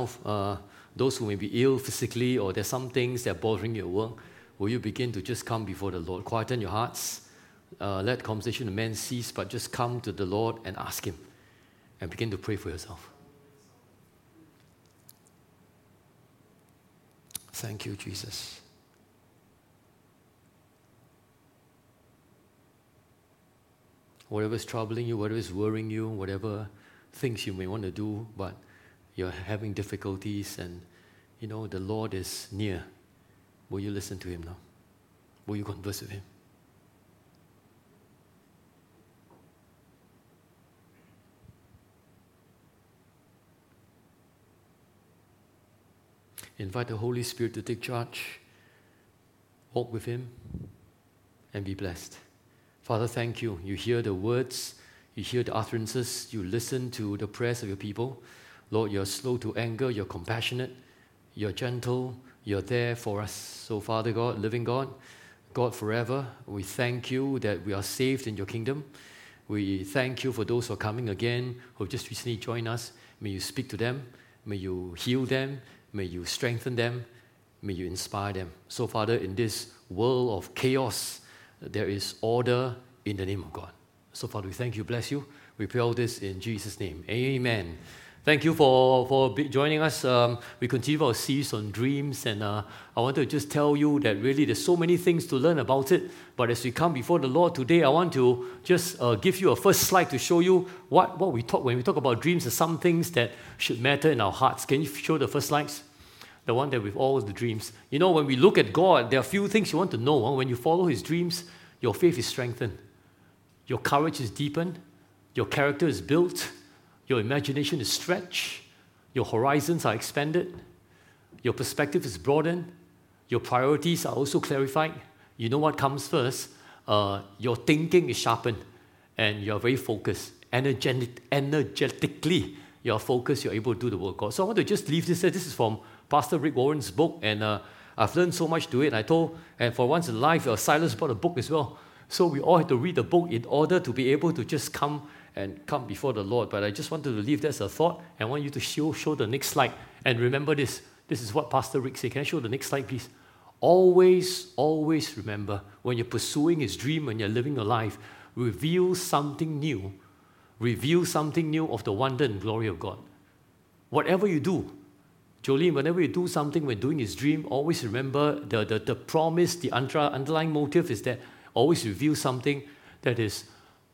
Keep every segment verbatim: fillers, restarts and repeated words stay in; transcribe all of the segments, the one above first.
uh, those who may be ill physically, or there's some things that are bothering you at work, will you begin to just come before the Lord? Quieten your hearts. Uh, let conversation of men cease, but just come to the Lord and ask Him. And begin to pray for yourself. Thank you, Jesus. Whatever is troubling you, whatever is worrying you, whatever things you may want to do, but you're having difficulties and, you know, the Lord is near. Will you listen to Him now? Will you converse with Him? Invite the Holy Spirit to take charge. Walk with Him and be blessed. Father, thank you. You hear the words, you hear the utterances, you listen to the prayers of your people. Lord, you're slow to anger, you're compassionate, you're gentle, you're there for us. So, Father God, living God, God forever, we thank you that we are saved in your kingdom. We thank you for those who are coming again, who have just recently joined us. May you speak to them, may you heal them, may you strengthen them, may you inspire them. So, Father, in this world of chaos, there is order in the name of God. So, Father, we thank you, bless you. We pray all this in Jesus' name. Amen. Thank you for, for joining us. Um, we continue our series on dreams, and uh, I want to just tell you that really there's so many things to learn about it. But as we come before the Lord today, I want to just uh, give you a first slide to show you what, what we talk when we talk about dreams. There's some things that should matter in our hearts. Can you show the first slides? The one that with all the dreams. You know, when we look at God, there are a few things you want to know. Huh? When you follow His dreams, your faith is strengthened. Your courage is deepened. Your character is built. Your imagination is stretched. Your horizons are expanded. Your perspective is broadened. Your priorities are also clarified. You know what comes first? Uh, your thinking is sharpened. And you're very focused. Energetic, energetically, you're focused. You're able to do the work of God. So I want to just leave this there. This is from Pastor Rick Warren's book, and uh, I've learned so much to it. I told, and for once in life, uh, Silas bought a book as well. So we all had to read the book in order to be able to just come and come before the Lord. But I just wanted to leave that as a thought, and I want you to show, show the next slide. And remember this. This is what Pastor Rick said. Can I show the next slide, please? Always, always remember, when you're pursuing His dream, when you're living your life, reveal something new. Reveal something new of the wonder and glory of God. Whatever you do, Jolene, whenever you do something when doing His dream, always remember the, the, the promise, the under, underlying motive is that always reveal something that is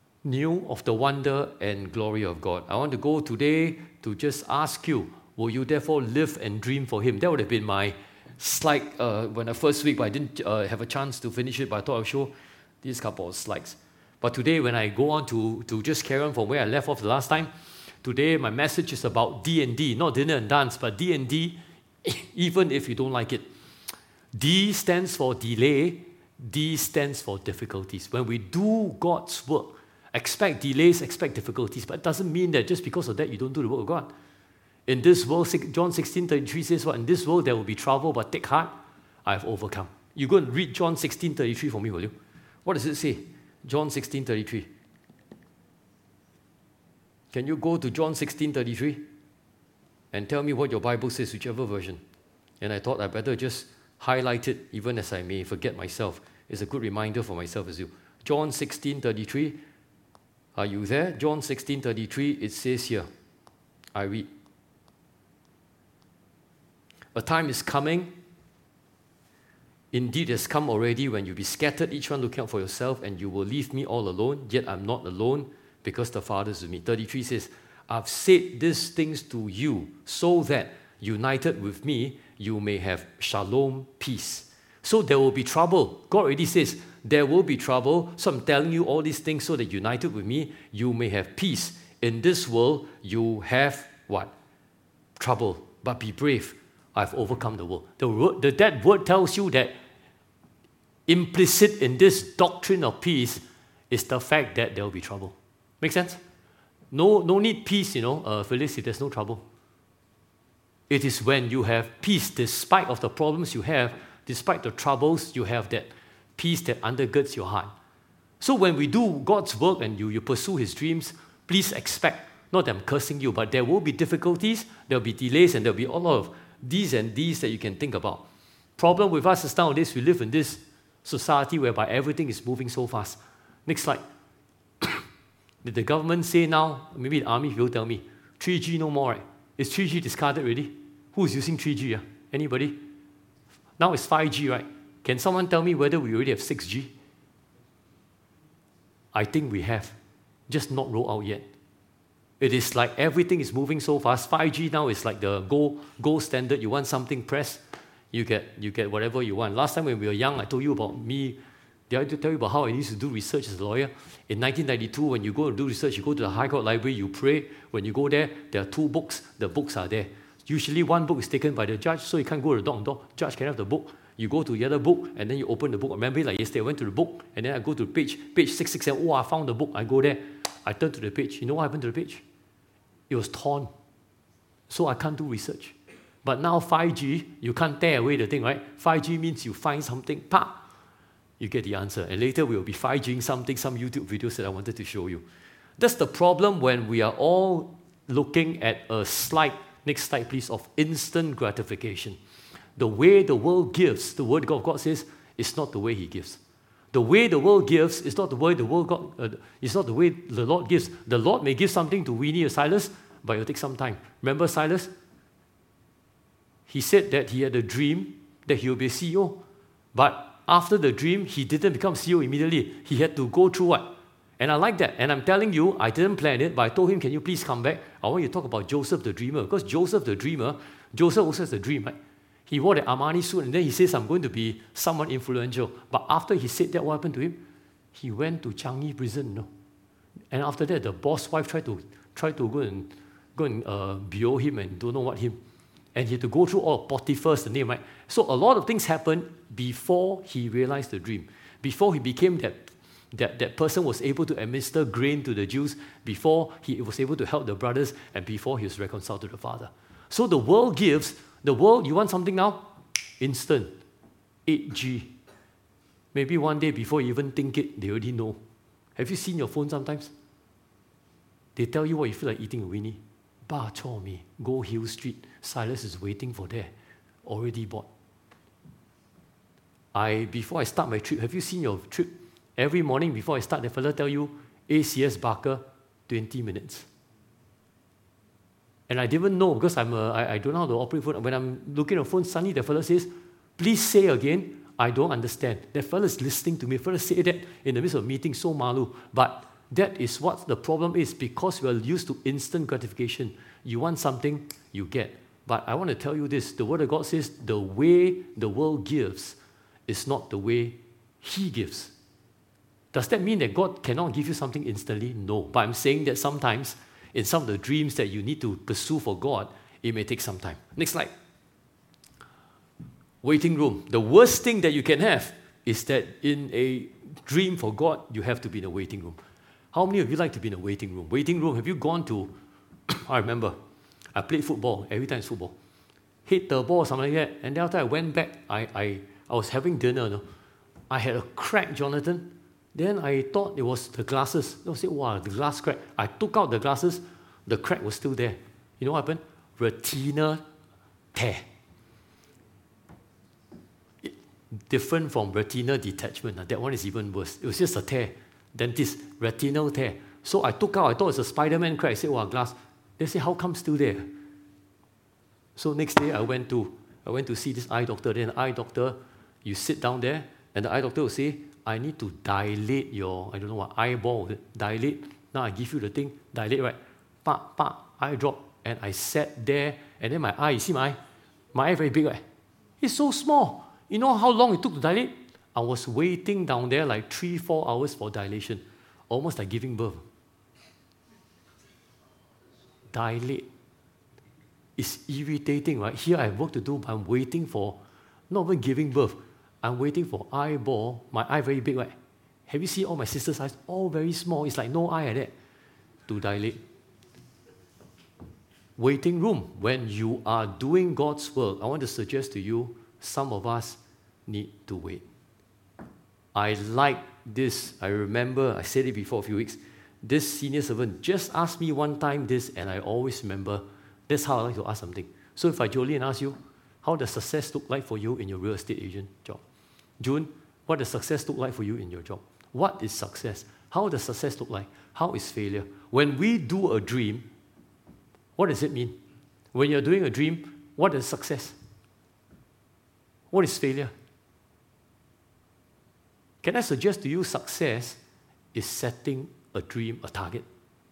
new of the wonder and glory of God. I want to go today to just ask you, will you therefore live and dream for Him? That would have been my slide uh, when the first week, but I didn't uh, have a chance to finish it, but I thought I'll show these couple of slides. But today, when I go on to, to just carry on from where I left off the last time, today, my message is about D and D, not dinner and dance, but D and D, even if you don't like it. D stands for delay. D stands for difficulties. When we do God's work, expect delays, expect difficulties, but it doesn't mean that just because of that, you don't do the work of God. In this world, John sixteen thirty-three says what? In this world, there will be trouble, but take heart, I have overcome. You go and read John sixteen thirty-three for me, will you? What does it say? John sixteen thirty-three. Can you go to John sixteen thirty-three and tell me what your Bible says, whichever version? And I thought I better just highlight it, even as I may forget myself. It's a good reminder for myself as you. John sixteen thirty-three. Are you there? John sixteen thirty-three, it says here, I read. A time is coming, indeed has come already, when you'll be scattered, each one looking out for yourself, and you will leave me all alone, yet I'm not alone, because the Father is with me. thirty-three says, I've said these things to you, so that, united with me, you may have shalom, peace. So there will be trouble. God already says, there will be trouble. So I'm telling you all these things so that united with me, you may have peace. In this world, you have what? Trouble. But be brave. I've overcome the world. The word, the, that word tells you that implicit in this doctrine of peace is the fact that there will be trouble. Make sense? No, no need peace, you know, uh, Phyllis, if there's no trouble. It is when you have peace, despite of the problems you have, despite the troubles, you have that peace that undergirds your heart. So when we do God's work and you, you pursue His dreams, please expect Not that I'm cursing you, but there will be difficulties, there will be delays, and there will be a lot of these and these that you can think about. Problem with us is nowadays we live in this society whereby everything is moving so fast. Next slide. Did the government say now, maybe the army will tell me, three G no more, right? Is three G discarded already? Who is using three G? Uh? Anybody? Now it's five G, right? Can someone tell me whether we already have six G? I think we have, just not rolled out yet. It is like everything is moving so fast. five G now is like the gold, gold standard. You want something, press, you get, you get whatever you want. Last time when we were young, I told you about me. Did I tell you about how I used to do research as a lawyer? In nineteen ninety-two, when you go to do research, you go to the High Court Library, you pray. When you go there, there are two books. The books are there. Usually one book is taken by the judge, so you can't go to the door and door. Judge can have the book. You go to the other book, and then you open the book. I remember like yesterday, I went to the book, and then I go to the page, page six six seven. Oh, I found the book. I go there. I turn to the page. You know what happened to the page? It was torn. So I can't do research. But now five G, you can't tear away the thing, right? five G means you find something, pa, you get the answer. And later we will be five G-ing something, some YouTube videos that I wanted to show you. That's the problem when we are all looking at a slide, next slide please, of instant gratification. The way the world gives, the word of God says, is not the way he gives. The way the world gives is not the way the world God, uh, it's not the way the Lord gives. The Lord may give something to Winnie or Silas, but it will take some time. Remember Silas? He said that he had a dream that he will be a C E O. But after the dream, he didn't become C E O immediately. He had to go through what? And I like that. And I'm telling you, I didn't plan it, but I told him, can you please come back? I want you to talk about Joseph the dreamer. Because Joseph the dreamer, Joseph also has a dream, right? He wore the Armani suit, and then he says, I'm going to be someone influential. But after he said that, what happened to him? He went to Changi prison, no? And after that, the boss wife tried to try to go and go and uh, below him and don't know what him. And he had to go through all Potiphar's the name, right? So a lot of things happened before he realized the dream. Before he became that, that, that person was able to administer grain to the Jews, before he was able to help the brothers, and before he was reconciled to the Father. So the world gives, the world, you want something now? Instant. eight G. Maybe one day before you even think it, they already know. Have you seen your phone sometimes? They tell you what you feel like eating, Winnie. Ba Chor Mee, Go Hill Street. Silas is waiting for there. Already bought. I before I start my trip, have you seen your trip? Every morning before I start, the fella tell you A C S Barker, twenty minutes. And I didn't know because I'm a, I, I don't know how to operate phone. When I'm looking at the phone, suddenly the fella says, please say again, I don't understand. That fella is listening to me. The fella say that in the midst of a meeting, so malu. But that is what the problem is, because we are used to instant gratification. You want something, you get. But I want to tell you this, the Word of God says the way the world gives is not the way He gives. Does that mean that God cannot give you something instantly? No. But I'm saying that sometimes in some of the dreams that you need to pursue for God, it may take some time. Next slide. Waiting room. The worst thing that you can have is that in a dream for God, you have to be in a waiting room. How many of you like to be in a waiting room? Waiting room, have you gone to, I remember, I played football, every time it's football. Hit the ball or something like that, and then after I went back, I, I, I was having dinner, you know. I had a crack, Jonathan. Then I thought it was the glasses. I said, wow, the glass crack. I took out the glasses, the crack was still there. You know what happened? Retina tear. It, different from retina detachment. That one is even worse. It was just a tear. Dentist, retinal tear. So I took out, I thought it was a Spider-Man crack. I said, wow, glass. They said, how come still there? So next day I went to I went to see this eye doctor. Then the eye doctor, you sit down there, and the eye doctor will say, I need to dilate your, I don't know what, eyeball. Dilate. Now I give you the thing, dilate, right? Pa, pa, eye drop. And I sat there, and then my eye, you see my eye? My eye very big, right? It's so small. You know how long it took to dilate? I was waiting down there like three, four hours for dilation. Almost like giving birth. Dilate. It's irritating, right? Here I have work to do, but I'm waiting for, not even giving birth. I'm waiting for eyeball. My eye very big, right? Have you seen all my sister's eyes? All very small. It's like no eye like that to dilate. Waiting room. When you are doing God's work, I want to suggest to you, some of us need to wait. I like this. I remember, I said it before a few weeks. this senior servant just asked me one time this, and I always remember. That's how I like to ask something. So if I, Jolene, ask you, how does success look like for you in your real estate agent job? June, what does success look like for you in your job? What is success? How does success look like? How is failure? When we do a dream, what does it mean? When you're doing a dream, what is success? What is failure? Can I suggest to you success is setting a dream, a target?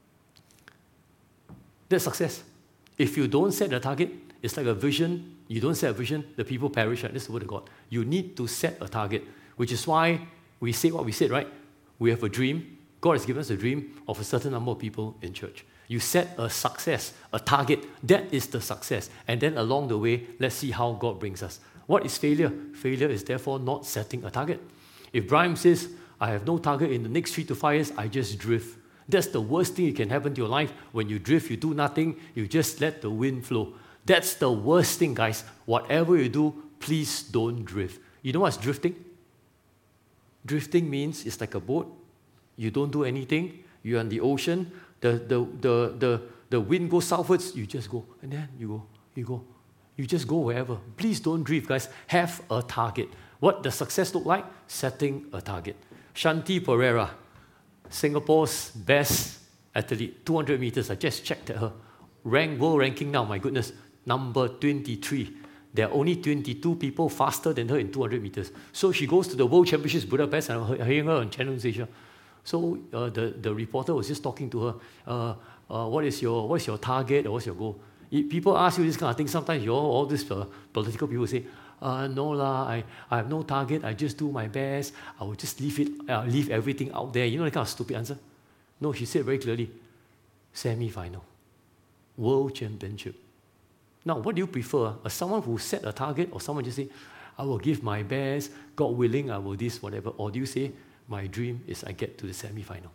That's success. If you don't set a target, it's like a vision. You don't set a vision, the people perish. Right? That's the word of God. You need to set a target, which is why we say what we said, right? We have a dream. God has given us a dream of a certain number of people in church. You set a success, a target. That is the success. And then along the way, let's see how God brings us. What is failure? Failure is therefore not setting a target. If Brian says, I have no target in the next three to five years, I just drift. That's the worst thing that can happen to your life. When you drift, you do nothing, you just let the wind flow. That's the worst thing, guys. Whatever you do, please don't drift. You know what's drifting? Drifting means it's like a boat. You don't do anything. You're on the ocean. The, the, the, the, the wind goes southwards. You just go. And then you go. You go. You just go wherever. Please don't drift, guys. Have a target. What does success look like? Setting a target. Shanti Pereira, Singapore's best athlete, two hundred meters. I just checked at her. Rank, world ranking now, my goodness, number twenty-three. There are only twenty-two people faster than her in two hundred meters. So she goes to the World Championships Budapest, and I'm hearing her on Channel Asia. So uh, the, the reporter was just talking to her, uh, uh, what is your what is your target or what's your goal? If people ask you this kind of thing, sometimes you all, all these uh, political people say, uh, no lah, I, I have no target, I just do my best, I will just leave it, uh, leave everything out there. You know that kind of stupid answer? No, she said very clearly, semi-final, World Championship. Now, what do you prefer? Uh, someone who set a target or someone just say, I will give my best, God willing, I will this, whatever. Or do you say, my dream is I get to the semi-final?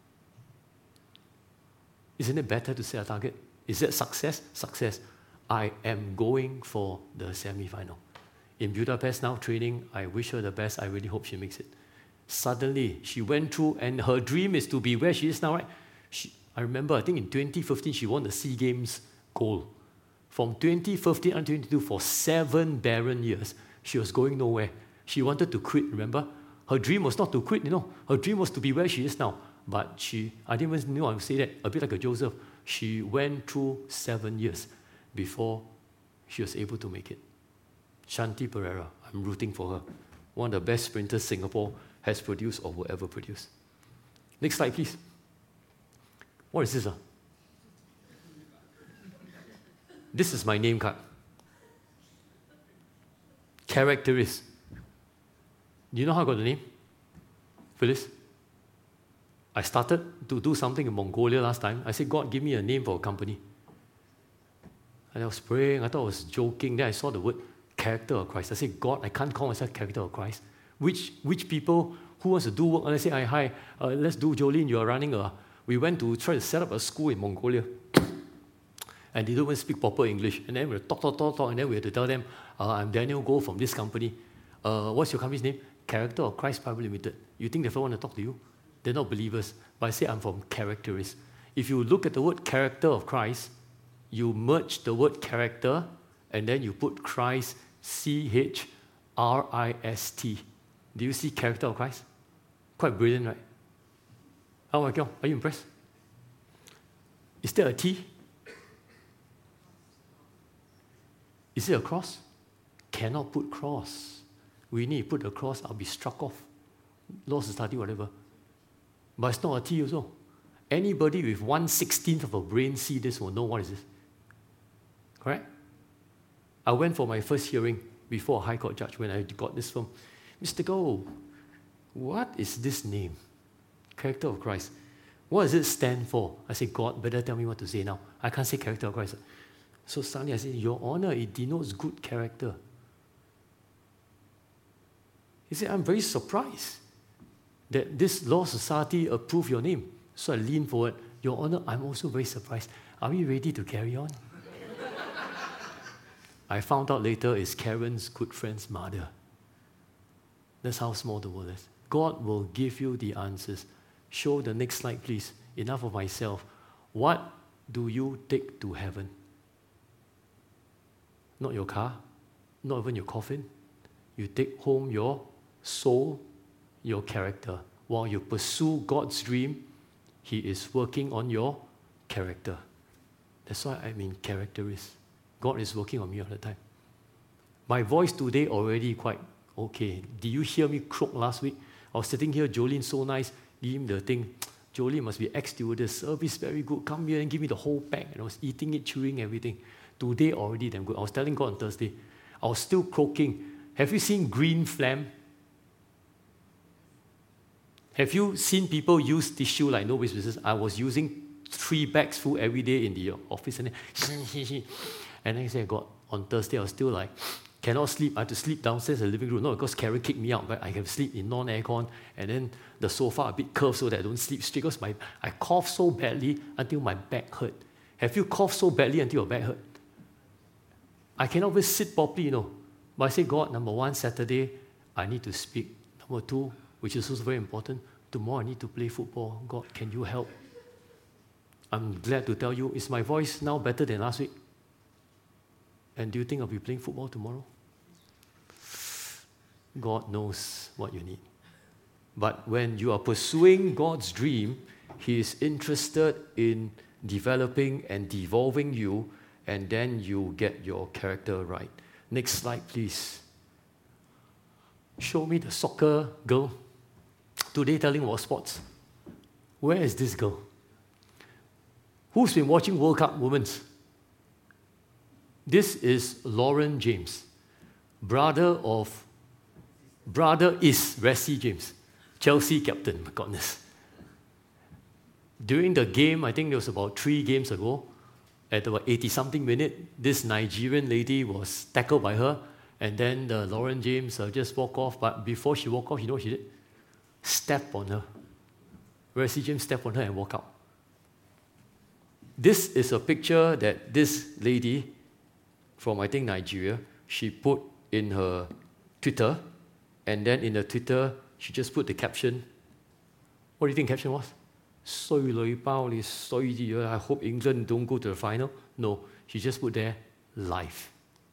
Isn't it better to set a target? Is that success? Success. I am going for the semi-final. In Budapest now, training, I wish her the best. I really hope she makes it. Suddenly, she went through, and her dream is to be where she is now, right? She, I remember, I think in twenty fifteen, she won the SEA Games gold. From twenty fifteen until twenty twenty-two, for seven barren years, she was going nowhere. She wanted to quit, remember? Her dream was not to quit, you know. Her dream was to be where she is now. But she, I didn't even know I would say that, a bit like a Joseph. She went through seven years before she was able to make it. Shanti Pereira, I'm rooting for her. One of the best sprinters Singapore has produced or will ever produce. Next slide, please. What is this? Uh? This is my name card. Characteris. Do you know how I got the name? Phyllis? I started to do something in Mongolia last time. I said, God, give me a name for a company. And I was praying. I thought I was joking. Then I saw the word character of Christ. I said, God, I can't call myself character of Christ. Which which people who wants to do work? And I say, hi, hi uh, let's do, Jolene, you are running a... We went to try to set up a school in Mongolia. And they don't even speak proper English. And then we talk, talk, talk, talk. And then we had to tell them, uh, I'm Daniel Goh from this company. Uh, what's your company's name? Character of Christ Private Limited. You think they want to talk to you? They're not believers. But I say I'm from Characteris. If you look at the word character of Christ, you merge the word character and then you put Christ, C H R I S T. Do you see character of Christ? Quite brilliant, right? Oh my God, are you impressed? Is there a T? Is it a cross? Cannot put cross. We need to put a cross, I'll be struck off. Law Society, whatever. But it's not a T also. Anybody with one sixteenth of a brain see this will know what is this. Correct? I went for my first hearing before a High Court judge when I got this from Mister Goh, what is this name? Character of Christ. What does it stand for? I said, God, better tell me what to say now. I can't say character of Christ. So suddenly I said, Your Honor, it denotes good character. He said, I'm very surprised that this law society approved your name. So I leaned forward. Your Honor, I'm also very surprised. Are we ready to carry on? I found out later it's Karen's good friend's mother. That's how small the world is. God will give you the answers. Show the next slide, please. enough of myself. What do you take to heaven? Not your car, not even your coffin. You take home your soul, your character. While you pursue God's dream, He is working on your character. That's why I mean character is. God is working on me all the time. My voice today already quite okay. Did you hear me croak last week? I was sitting here, Jolene so nice, give him the thing. Jolene must be ex-stewardess, service very good, come here and give me the whole pack. And I was eating it, chewing everything. Today already damn good. I was telling God on Thursday, I was still croaking. Have you seen green phlegm? Have you seen people use tissue like nobody's business? I was using three bags full every day in the office. And then, and then I said, God, on Thursday I was still like, cannot sleep. I had to sleep downstairs in the living room. Not because Karen kicked me out, but I can sleep in non-aircon. And then the sofa a bit curved so that I don't sleep straight because my, I cough so badly until my back hurt. Have you coughed so badly until your back hurt? I cannot even sit properly, you know. But I say, God, number one, Saturday, I need to speak. Number two, which is also very important, tomorrow I need to play football. God, can you help? I'm glad to tell you, is my voice now better than last week? And do you think I'll be playing football tomorrow? God knows what you need. But when you are pursuing God's dream, He is interested in developing and devolving you, and then you get your character right. Next slide, please. Show me the soccer girl. Today telling about sports. Where is this girl? Who's been watching World Cup Women's? This is Lauren James, brother of, brother is Reece James, Chelsea captain, my goodness. During the game, I think it was about three games ago, at about eighty-something minute, this Nigerian lady was tackled by her, and then the Lauren James uh, just walked off, but before she walked off, you know what she did? Step on her. Reece James stepped on her and walked out. This is a picture that this lady from, I think, Nigeria, she put in her Twitter, and then in the Twitter, she just put the caption. What do you think the caption was? 衰女包你衰啲啊 I hope England don't go to the final. No, she just put there, life.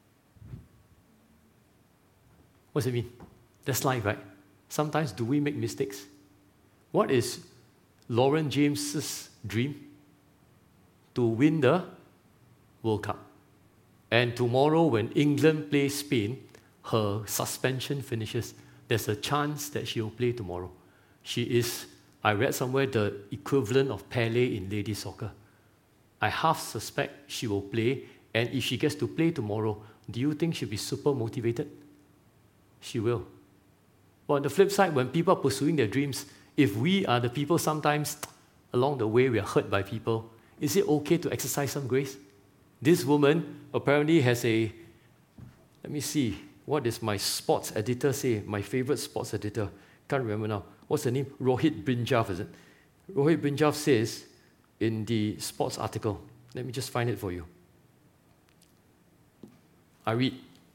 What does it mean? That's life, right? Sometimes do we make mistakes? What is Lauren James's dream? To win the World Cup. And tomorrow when England plays Spain, her suspension finishes. There's a chance that she will play tomorrow. She is, I read somewhere, the equivalent of Pele in ladies soccer. I half suspect she will play, and if she gets to play tomorrow, do you think she'll be super motivated? She will. But on the flip side, when people are pursuing their dreams, if we are the people sometimes along the way we are hurt by people, is it okay to exercise some grace? This woman apparently has a, let me see, what does my sports editor say? My favorite sports editor, can't remember now. What's the name? Rohit Brinjaf, is it? Rohit Brinjaf says in the sports article, let me just find it for you. I read.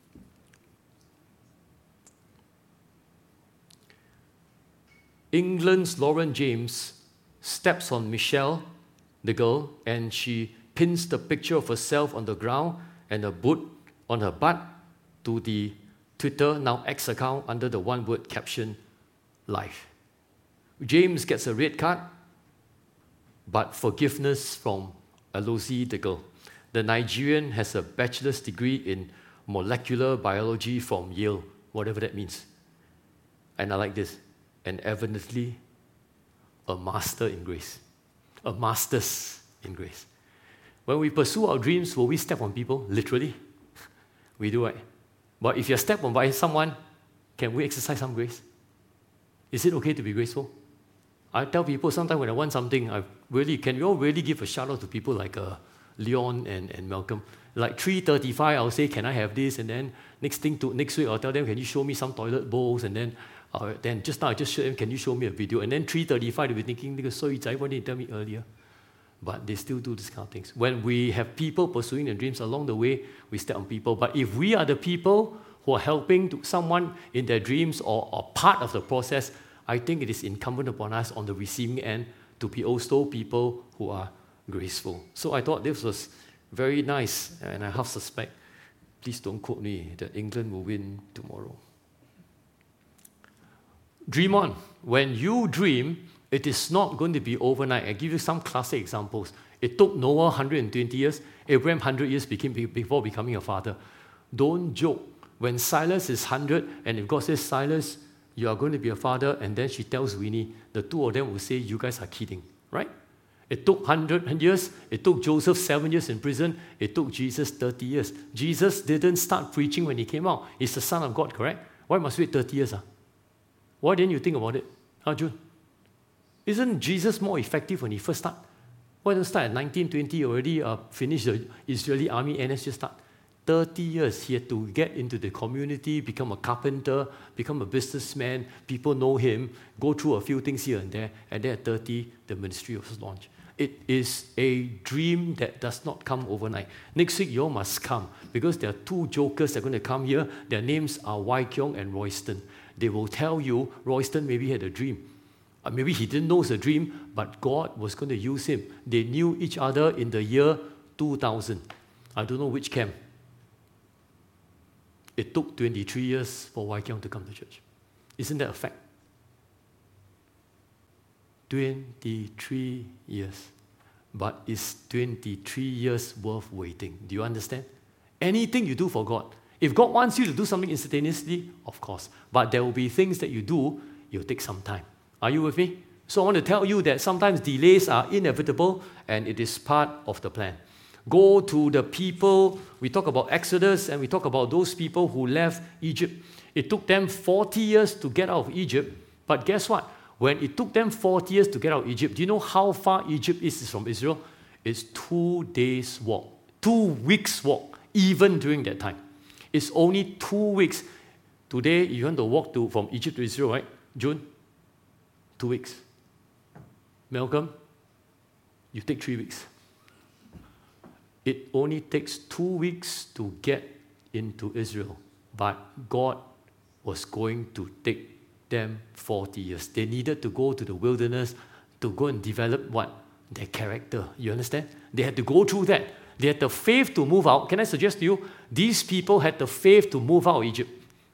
England's Lauren James steps on Michelle, the girl, and she pins the picture of herself on the ground and a boot on her butt to the Twitter, now X account, under the one-word caption, life. James gets a red card, but forgiveness from Alozie, the girl. The Nigerian has a bachelor's degree in molecular biology from Yale, whatever that means. And I like this. And evidently, a master in grace. A master's in grace. When we pursue our dreams, will we step on people? Literally. We do, right? But if you're stepped on by someone, can we exercise some grace? Is it okay to be graceful? I tell people sometimes when I want something, I really, can you all really give a shout out to people like uh, Leon and, and Malcolm? Like three thirty-five, I'll say, can I have this? And then next thing to next week, I'll tell them, can you show me some toilet bowls? And then uh, then just now, I just showed them, can you show me a video? And then three thirty-five, they'll be thinking, so why didn't you tell me earlier? But they still do this kind of things. When we have people pursuing their dreams along the way, we step on people. But if we are the people who are helping to someone in their dreams or, or part of the process, I think it is incumbent upon us on the receiving end to be also people who are graceful. So I thought this was very nice, and I half suspect, please don't quote me, that England will win tomorrow. Dream on. When you dream, it is not going to be overnight. I give you some classic examples. It took Noah one hundred twenty years, Abraham one hundred years became, before becoming a father. Don't joke. When Silas is one hundred, and if God says, Silas, you are going to be a father, and then she tells Winnie, the two of them will say, you guys are kidding, right? It took one hundred years. It took Joseph seven years in prison. It took Jesus thirty years. Jesus didn't start preaching when he came out. He's the Son of God, correct? Why must we wait thirty years? Huh? Why didn't you think about it, Arjun? Isn't Jesus more effective when he first started? Why don't start at nineteen, twenty, already uh, finish the Israeli army, N S just start? thirty years, he had to get into the community, become a carpenter, become a businessman, people know him, go through a few things here and there, and then at thirty, the ministry was launched. It is a dream that does not come overnight. Next week, you all must come, because there are two jokers that are going to come here. Their names are Wai Kiong and Royston. They will tell you, Royston maybe had a dream. Uh, maybe he didn't know it's a dream, but God was going to use him. They knew each other in the year two thousand. I don't know which camp. It took twenty-three years for Wai Kiong to come to church. Isn't that a fact? twenty-three years. But it's twenty-three years worth waiting. Do you understand? Anything you do for God, if God wants you to do something instantaneously, of course. But there will be things that you do, it'll take some time. Are you with me? So I want to tell you that sometimes delays are inevitable, and it is part of the plan. Go to the people, we talk about Exodus, and we talk about those people who left Egypt. It took them forty years to get out of Egypt, but guess what? When it took them forty years to get out of Egypt, do you know how far Egypt is from Israel? It's two days' walk, two weeks' walk, even during that time. It's only two weeks. Today, you want to walk to, from Egypt to Israel, right? June? Two weeks. Malcolm, you take three weeks. It only takes two weeks to get into Israel, but God was going to take them forty years. They needed to go to the wilderness to go and develop what? Their character. You understand? They had to go through that. They had the faith to move out. Can I suggest to you, these people had the faith to move out of Egypt.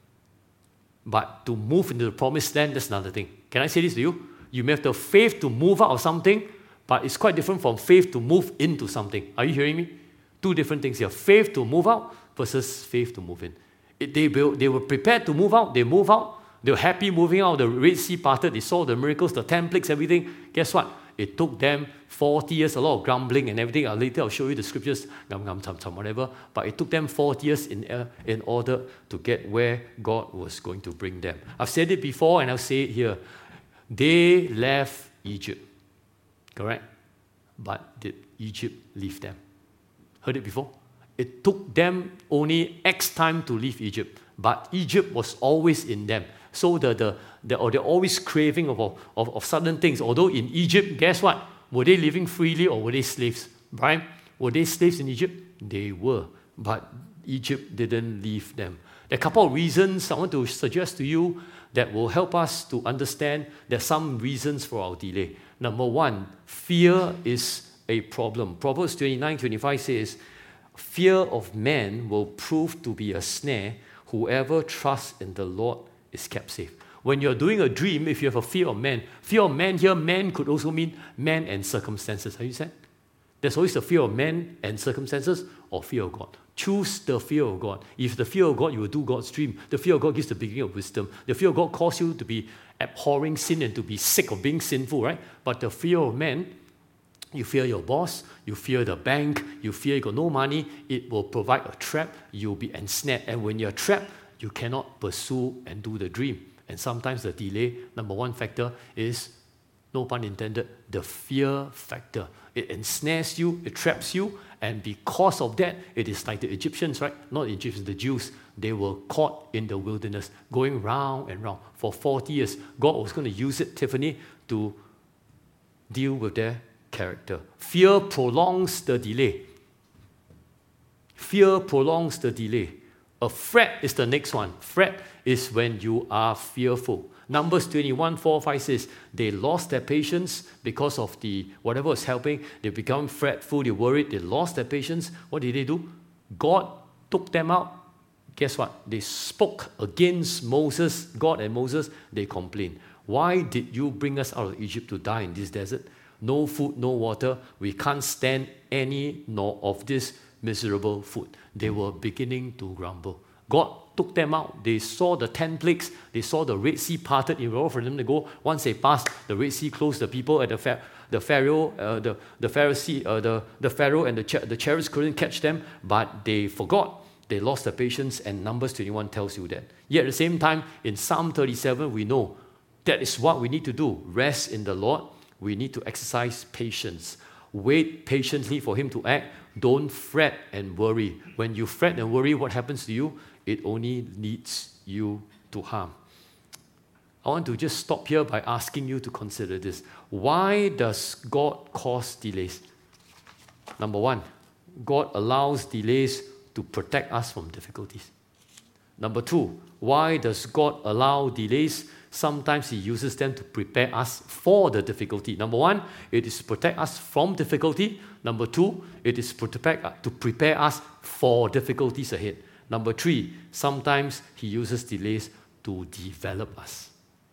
But to move into the promised land, that's another thing. Can I say this to you? You may have the faith to move out of something, but it's quite different from faith to move into something. Are you hearing me? Two different things here. Faith to move out versus faith to move in. It, they, will, they were prepared to move out. They move out. They were happy moving out. The Red Sea parted. They saw the miracles, the ten plagues, everything. Guess what? It took them forty years, a lot of grumbling and everything. Later I'll show you the scriptures, gum, gum, tum, tum, whatever. But it took them forty years in, uh, in order to get where God was going to bring them. I've said it before and I'll say it here. They left Egypt. Correct? But did Egypt leave them? Heard it before? It took them only X time to leave Egypt, but Egypt was always in them. So the, the, the, or they're always craving of, of, of certain things. Although in Egypt, guess what? Were they living freely or were they slaves? Brian, were they slaves in Egypt? They were, but Egypt didn't leave them. There are a couple of reasons I want to suggest to you that will help us to understand there are some reasons for our delay. Number one, fear is a problem. Proverbs twenty-nine twenty-five says, fear of man will prove to be a snare. Whoever trusts in the Lord is kept safe. When you're doing a dream, if you have a fear of man, fear of man here, man could also mean man and circumstances. Have you said? There's always the fear of man and circumstances or fear of God. Choose the fear of God. If the fear of God, you will do God's dream. The fear of God gives the beginning of wisdom. The fear of God calls you to be abhorring sin and to be sick of being sinful, right? But the fear of man, you fear your boss, you fear the bank, you fear you got no money, it will provide a trap, you'll be ensnared. And when you're trapped, you cannot pursue and do the dream. And sometimes the delay, number one factor is, no pun intended, the fear factor. It ensnares you, it traps you, and because of that, it is like the Egyptians, right? Not the Egyptians, the Jews. They were caught in the wilderness, going round and round for forty years. God was going to use it, Tiffany, to deal with their character. Fear prolongs the delay. Fear prolongs the delay. A fret is the next one. Fret is when you are fearful. Numbers twenty-one, four, five says, they lost their patience because of the whatever was helping. They become fretful, they worried, they lost their patience. What did they do? God took them out. Guess what? They spoke against Moses, God and Moses. They complained. Why did you bring us out of Egypt to die in this desert? No food, no water. We can't stand any nor of this miserable food. They were beginning to grumble. God took them out. They saw the ten plagues. They saw the Red Sea parted in order for them to go. Once they passed, the Red Sea closed. The people at the fa- the Pharaoh, uh, the the Pharisee, uh, the the Pharaoh and the cha- the chariots couldn't catch them, but they forgot. They lost their patience, and Numbers twenty-one tells you that. Yet at the same time, in Psalm thirty-seven, we know that is what we need to do. Rest in the Lord. We need to exercise patience. Wait patiently for Him to act. Don't fret and worry. When you fret and worry, what happens to you? It only leads you to harm. I want to just stop here by asking you to consider this. Why does God cause delays? Number one, God allows delays to protect us from difficulties. Number two, why does God allow delays? Sometimes He uses them to prepare us for the difficulty. Number one, it is to protect us from difficulty. Number two, it is to prepare us for difficulties ahead. Number three, sometimes He uses delays to develop us.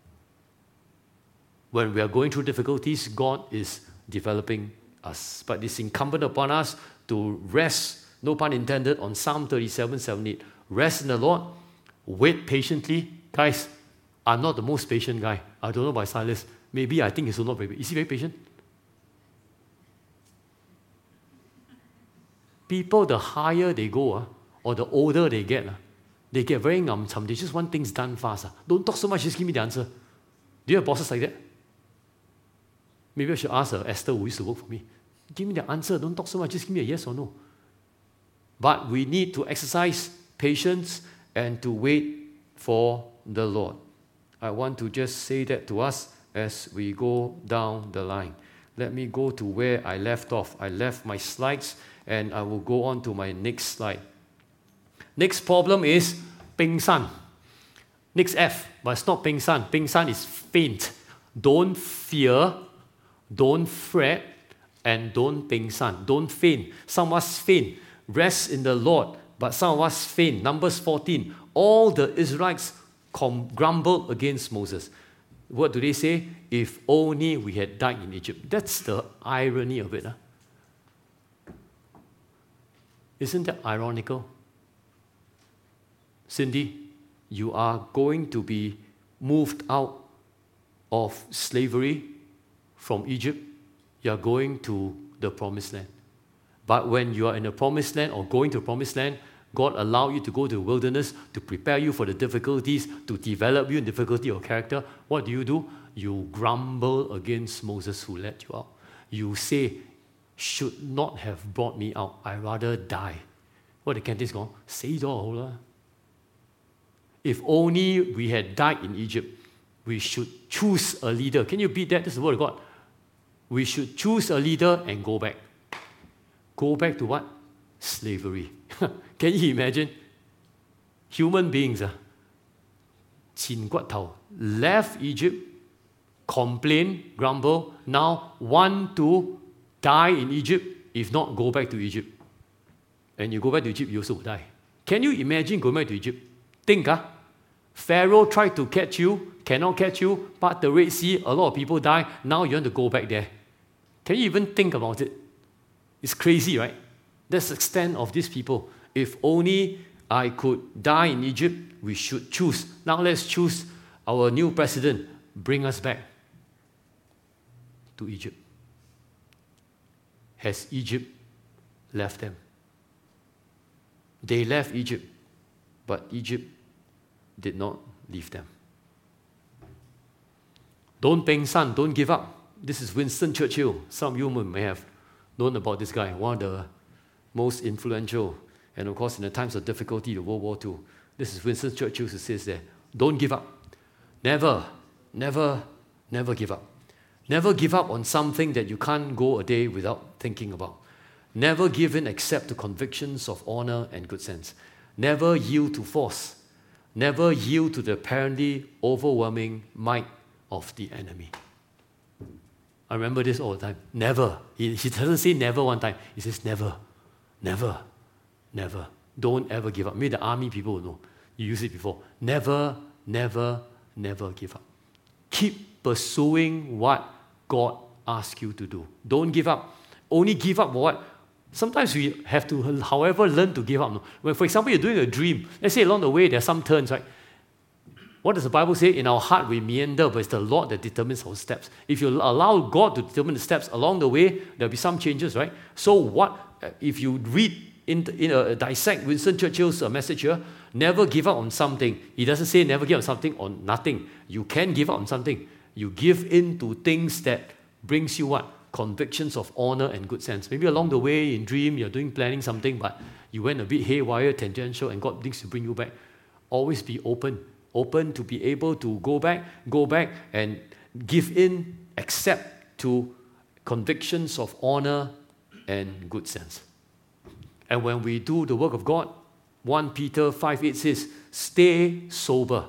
When we are going through difficulties, God is developing us. But it's incumbent upon us to rest, no pun intended, on Psalm thirty-seven, seven, eight. Rest in the Lord, wait patiently. Guys, I'm not the most patient guy. I don't know about Silas. Maybe I think he's not very patient. Is he very patient? People, the higher they go, uh, or the older they get, uh, they get very ngam cham. They just want things done fast. Uh. Don't talk so much, just give me the answer. Do you have bosses like that? Maybe I should ask uh, Esther, who used to work for me. Give me the answer. Don't talk so much, just give me a yes or no. But we need to exercise patience and to wait for the Lord. I want to just say that to us as we go down the line. Let me go to where I left off. I left my slides and I will go on to my next slide. Next problem is peng san. Next F, but it's not peng san. Peng san is faint. Don't fear, don't fret, and don't peng san. Don't faint. Some of us faint. Rest in the Lord, but some of us faint. Numbers fourteen. All the Israelites com- grumbled against Moses. What do they say? If only we had died in Egypt. That's the irony of it. Huh? Isn't that ironical? Cindy, you are going to be moved out of slavery from Egypt. You are going to the promised land. But when you are in the promised land or going to the promised land, God allowed you to go to the wilderness to prepare you for the difficulties, to develop you in difficulty of character. What do you do? You grumble against Moses who led you out. You say, should not have brought me out. I'd rather die. What the Cantonese go? Say all. If only we had died in Egypt, we should choose a leader. Can you beat that? This is the word of God. We should choose a leader and go back. Go back to what? Slavery. Can you imagine? Human beings, uh, 前骨頭, left Egypt, complain, grumble, now want to die in Egypt, if not go back to Egypt. And you go back to Egypt, you also will die. Can you imagine going back to Egypt? Think, uh, Pharaoh tried to catch you, cannot catch you, but the Red Sea, a lot of people die, now you want to go back there. Can you even think about it? It's crazy, right? That's the extent of these people. If only I could die in Egypt, we should choose. Now let's choose our new president. Bring us back to Egypt. Has Egypt left them? They left Egypt, but Egypt did not leave them. Don't peng san, don't give up. This is Winston Churchill. Some of you may have known about this guy, one of the most influential, and of course in the times of difficulty, the World War Two. This is Winston Churchill who says there, don't give up. Never, never, never give up. Never give up on something that you can't go a day without thinking about. Never give in except to convictions of honor and good sense. Never yield to force. Never yield to the apparently overwhelming might of the enemy. I remember this all the time. Never. He, he doesn't say never one time. He says never. Never. Never. Don't ever give up. Maybe the army people will know. You used it before. Never, never, never give up. Keep pursuing what God asks you to do. Don't give up. Only give up what? Sometimes we have to, however, learn to give up. When, for example, you're doing a dream. Let's say along the way there are some turns, right? What does the Bible say? In our heart we meander, but it's the Lord that determines our steps. If you allow God to determine the steps along the way, there'll be some changes, right? So what, if you read, in, in a, dissect Winston Churchill's uh, message here, never give up on something. He doesn't say never give up on something or nothing. You can give up on something. You give in to things that brings you what? Convictions of honor and good sense. Maybe along the way in dream, you're doing planning something, but you went a bit haywire, tangential, and God needs to bring you back. Always be open. Open to be able to go back, go back and give in, accept to convictions of honor and good sense. And when we do the work of God, First Peter five eight says, stay sober.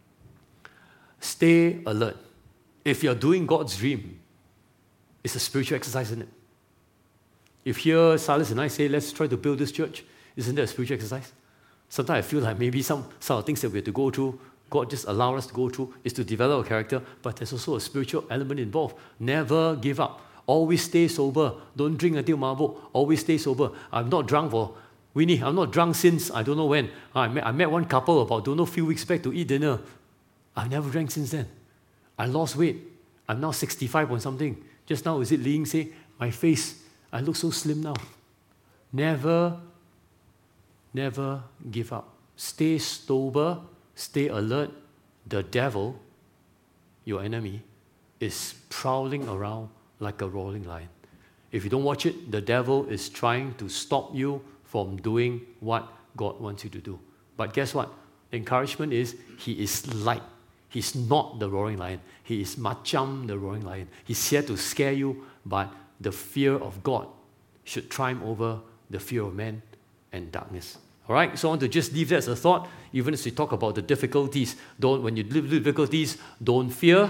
Stay alert. If you're doing God's dream, it's a spiritual exercise, isn't it? If here Silas and I say, let's try to build this church, isn't that a spiritual exercise? Sometimes I feel like maybe some, some of the things that we have to go through, God just allows us to go through, is to develop a character, but there's also a spiritual element involved. Never give up. Always stay sober. Don't drink until mabuk. Always stay sober. I'm not drunk for, Winnie, I'm not drunk since I don't know when. I met, I met one couple about don't know few weeks back to eat dinner. I've never drank since then. I lost weight. I'm now sixty-five point something. Just now, is it Ling say, my face, I look so slim now. Never, never give up. Stay sober, stay alert. The devil, your enemy, is prowling around like a roaring lion. If you don't watch it, the devil is trying to stop you from doing what God wants you to do. But guess what? The encouragement is he is light. He's not the roaring lion. He is macam the roaring lion. He's here to scare you, but the fear of God should triumph over the fear of man and darkness. All right, so I want to just leave that as a thought, even as we talk about the difficulties. Don't, when you live with difficulties, don't fear,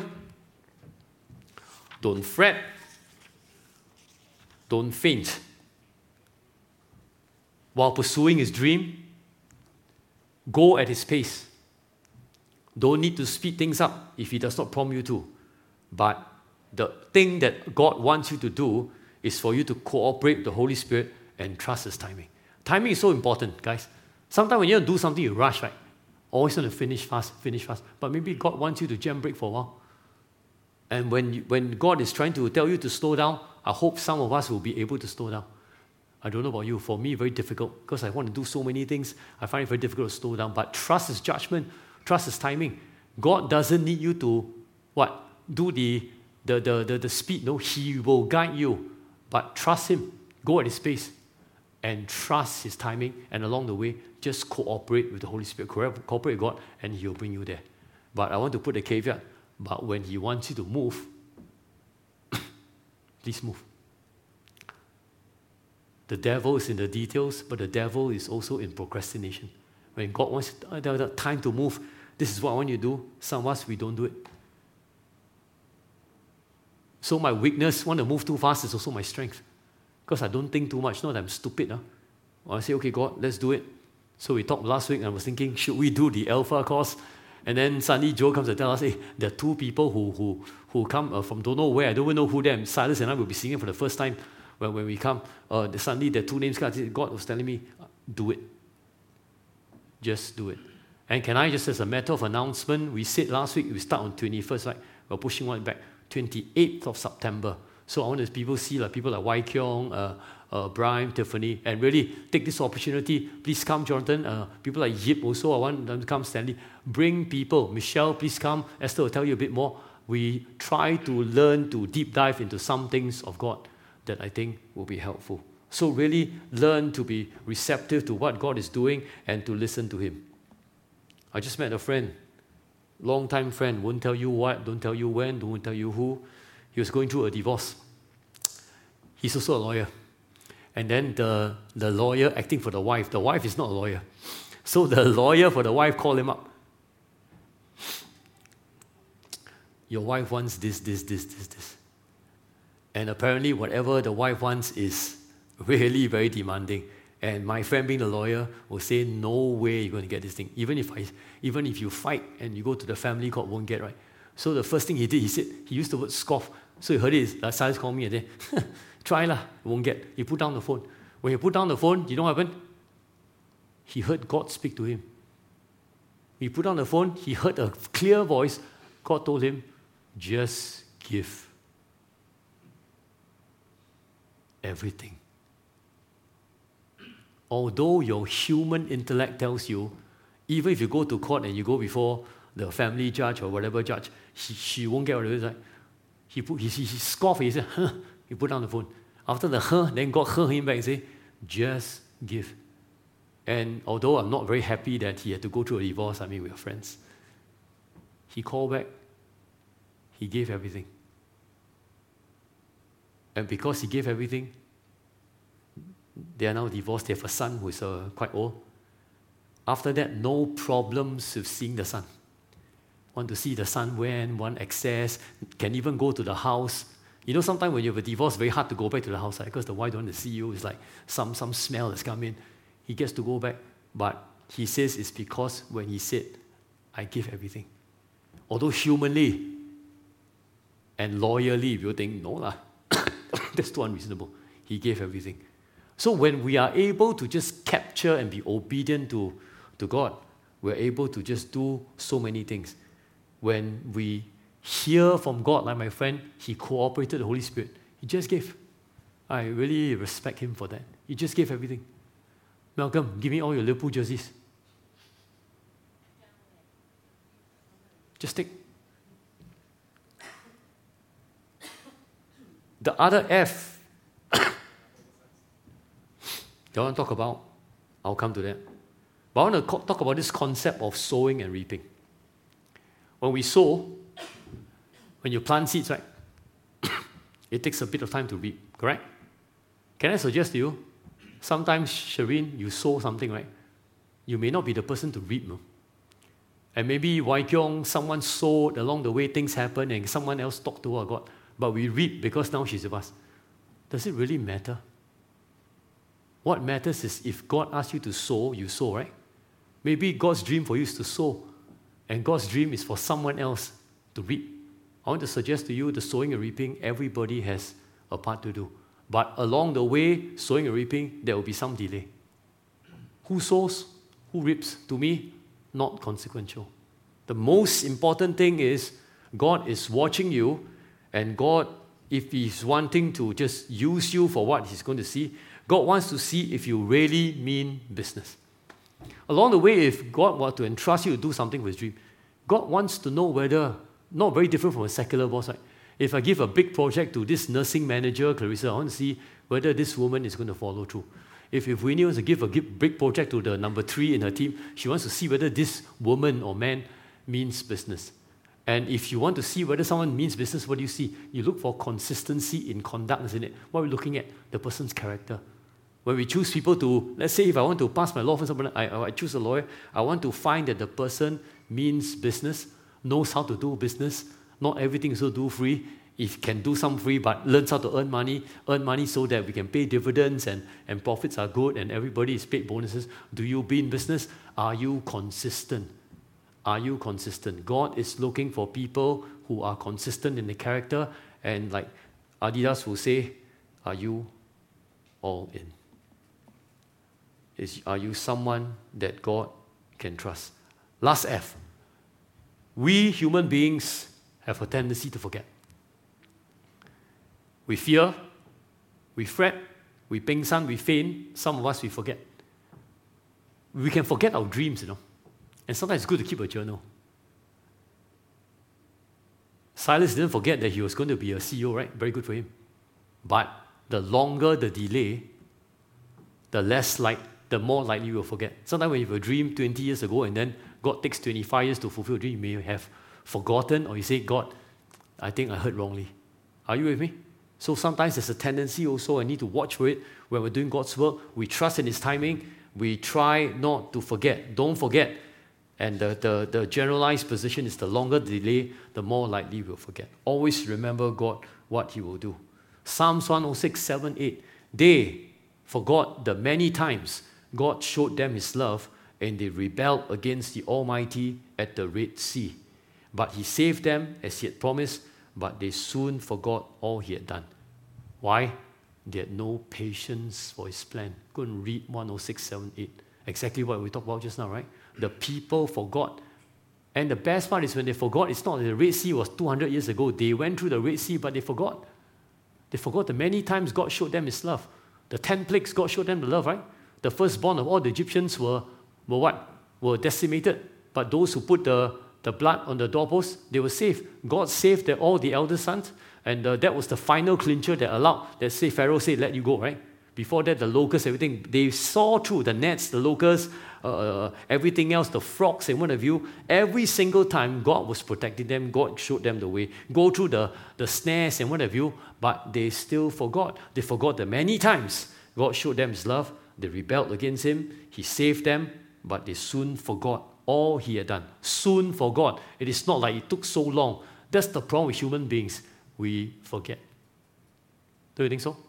don't fret, don't faint. While pursuing his dream, go at his pace. Don't need to speed things up if he does not prompt you to. But the thing that God wants you to do is for you to cooperate with the Holy Spirit and trust his timing. Timing is so important, guys. Sometimes when you do something, you rush, right? Always want to finish fast, finish fast. But maybe God wants you to jam brake for a while. And when, you, when God is trying to tell you to slow down, I hope some of us will be able to slow down. I don't know about you. For me, very difficult because I want to do so many things. I find it very difficult to slow down. But trust his judgment. Trust his timing. God doesn't need you to, what? Do the, the, the, the, the speed. No, he will guide you. But trust him. Go at his pace. And trust his timing. And along the way, just cooperate with the Holy Spirit. Cooperate with God, and he'll bring you there. But I want to put a caveat. But when he wants you to move, please move. The devil is in the details, but the devil is also in procrastination. When God wants uh, time to move, this is what I want you to do. Some of us, we don't do it. So my weakness, want to move too fast, is also my strength. Because I don't think too much. Not that I'm stupid. Huh? Well, I say, okay, God, let's do it. So we talked last week, and I was thinking, should we do the Alpha course? And then suddenly Joe comes and tells us, hey, there are two people who who who come uh, from don't know where. I don't even know who they are. Silas and I will be singing for the first time when, when we come. Uh, suddenly there are two names. God was telling me, do it. Just do it. And can I just, as a matter of announcement, we said last week, we start on twenty-first, right? We're pushing one back. twenty-eighth of September. So I want to people see like people like Wai Kiong, uh, uh, Brian, Tiffany, and really take this opportunity. Please come, Jonathan. Uh, people like Yip also, I want them to come, Stanley. Bring people. Michelle, please come. Esther will tell you a bit more. We try to learn to deep dive into some things of God that I think will be helpful. So really learn to be receptive to what God is doing and to listen to him. I just met a friend, long-time friend, won't tell you what, don't tell you when, don't tell you who. He was going through a divorce. He's also a lawyer. And then the, the lawyer acting for the wife, the wife is not a lawyer. So the lawyer for the wife called him up. Your wife wants this, this, this, this, this. And apparently whatever the wife wants is really very demanding. And my friend being a lawyer will say, no way you're going to get this thing. Even if I, even if you fight and you go to the family court, won't get, right? So the first thing he did, he said, he used the word scoff. So he heard it, like Silas called me and said, try lah, won't get. He put down the phone. When he put down the phone, you know what happened? He heard God speak to him. He put down the phone, he heard a clear voice. God told him, just give everything. Although your human intellect tells you, even if you go to court and you go before the family judge or whatever judge, she, she won't get what it is, right? He, put, he, he, he scoffed, he said, huh, he put down the phone. After the huh, then God heard him back and said, just give. And although I'm not very happy that he had to go through a divorce, I mean, we are friends, he called back, he gave everything. And because he gave everything, they are now divorced. They have a son who is uh, quite old. After that, no problems with seeing the son. Want to see the son when, want access, can even go to the house. You know, sometimes when you have a divorce, it's very hard to go back to the house, right? Because the wife don't want to see you. It's like some, some smell that's come in. He gets to go back. But he says it's because when he said, I give everything. Although humanly and loyally, you think, no lah, that's too unreasonable. He gave everything. So when we are able to just capture and be obedient to, to God, we're able to just do so many things. When we hear from God, like my friend, he cooperated the Holy Spirit. He just gave. I really respect him for that. He just gave everything. Malcolm, give me all your Liverpool jerseys. Just take. The other F, you want to talk about? I'll come to that. But I want to co- talk about this concept of sowing and reaping. When we sow, when you plant seeds, right, it takes a bit of time to reap, correct? Can I suggest to you, sometimes, Shireen, you sow something, right? You may not be the person to reap, no? And maybe Wai Kiong, someone sowed, along the way things happen, and someone else talked to her, God. But we reap because now she's with us. Does it really matter? What matters is if God asks you to sow, you sow, right? Maybe God's dream for you is to sow, and God's dream is for someone else to reap. I want to suggest to you the sowing and reaping, everybody has a part to do. But along the way, sowing and reaping, there will be some delay. Who sows? Who reaps? To me, not consequential. The most important thing is God is watching you, and God, if He's wanting to just use you for what He's going to see, God wants to see if you really mean business. Along the way, if God were to entrust you to do something with His dream, God wants to know whether, not very different from a secular boss, right? If I give a big project to this nursing manager, Clarissa, I want to see whether this woman is going to follow through. If, if Winnie wants to give a big project to the number three in her team, she wants to see whether this woman or man means business. And if you want to see whether someone means business, what do you see? You look for consistency in conduct, isn't it? What are we looking at? The person's character. When we choose people to, let's say if I want to pass my law for someone, I, I choose a lawyer, I want to find that the person means business, knows how to do business, not everything is so do free. If can do some free, but learns how to earn money, earn money so that we can pay dividends and, and profits are good and everybody is paid bonuses. Do you be in business? Are you consistent? Are you consistent? God is looking for people who are consistent in the character, and like Adidas will say, are you all in? Is, are you someone that God can trust? Last F. We human beings have a tendency to forget. We fear, we fret, we ping san, we faint. Some of us, we forget. We can forget our dreams, you know. And sometimes it's good to keep a journal. Silas didn't forget that he was going to be a C E O, right? Very good for him. But the longer the delay, the less like, the more likely you will forget. Sometimes when you have a dream twenty years ago and then God takes twenty-five years to fulfill a dream, you may have forgotten, or you say, God, I think I heard wrongly. Are you with me? So sometimes there's a tendency also, I need to watch for it. When we're doing God's work, we trust in His timing, we try not to forget. Don't forget. And the, the, the generalized position is the longer the delay, the more likely we'll forget. Always remember God, what He will do. Psalms one oh six, seven, eight. They forgot the many times God showed them His love, and they rebelled against the Almighty at the Red Sea. But He saved them as He had promised, but they soon forgot all He had done. Why? They had no patience for His plan. Go and read one oh six, seven, eight. Exactly what we talked about just now, right? The people forgot. And the best part is when they forgot, it's not that the Red Sea was two hundred years ago. They went through the Red Sea, but they forgot. They forgot the many times God showed them His love. The ten plagues, God showed them the love, right? The firstborn of all the Egyptians were, were what? Were decimated. But those who put the, the blood on the doorpost, they were saved. God saved the, all the elder sons, and uh, that was the final clincher that allowed, that say Pharaoh said, let you go, right? Before that, the locusts, everything, they saw through the nets, the locusts, uh, everything else, the frogs in front of you. Every single time, God was protecting them. God showed them the way. Go through the, the snares in front of you, but they still forgot. They forgot the many times God showed them His love. They rebelled against Him. He saved them, but they soon forgot all He had done. Soon forgot. It is not like it took so long. That's the problem with human beings. We forget. Don't you think so?